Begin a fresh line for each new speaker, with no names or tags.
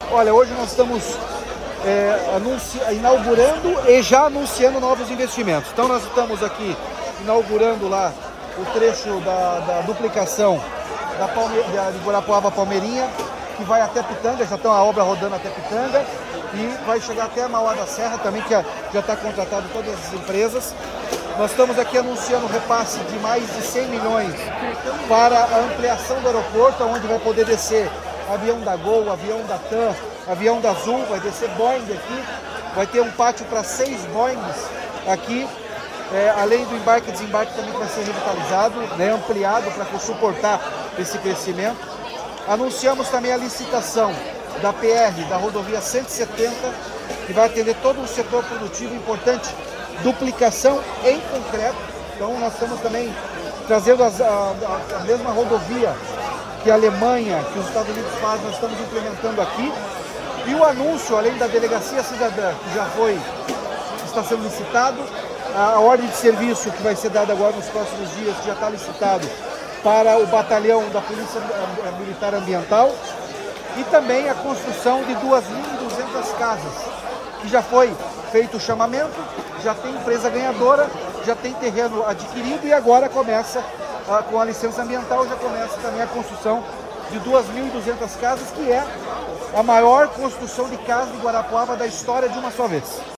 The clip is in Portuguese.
Olha, hoje nós estamos inaugurando e já anunciando novos investimentos. Então nós estamos aqui inaugurando lá o trecho da duplicação de Guarapuava Palmeirinha, que vai até Pitanga, já está a obra rodando até Pitanga, e vai chegar até a Mauá da Serra também, que já está contratado todas as empresas. Nós estamos aqui anunciando o repasse de mais de 100 milhões para a ampliação do aeroporto, onde vai poder descer avião da Gol, avião da TAM, avião da Azul, vai descer Boeing aqui, vai ter um pátio para 6 Boeings aqui, além do embarque e desembarque também vai ser revitalizado, ampliado para suportar esse crescimento. Anunciamos também a licitação da PR, da rodovia 170, que vai atender todo um setor produtivo importante, duplicação em concreto. Então nós estamos também trazendo a mesma rodovia que a Alemanha, que os Estados Unidos fazem, nós estamos implementando aqui. E o anúncio, além da delegacia cidadã, que está sendo licitado, a ordem de serviço que vai ser dada agora nos próximos dias, que já está licitado, para o batalhão da Polícia Militar Ambiental, e também a construção de 2.200 casas, que já foi feito o chamamento, já tem empresa ganhadora, já tem terreno adquirido e agora começa, com a licença ambiental, já começa também a construção de 2.200 casas, que é a maior construção de casa de Guarapuava da história de uma só vez.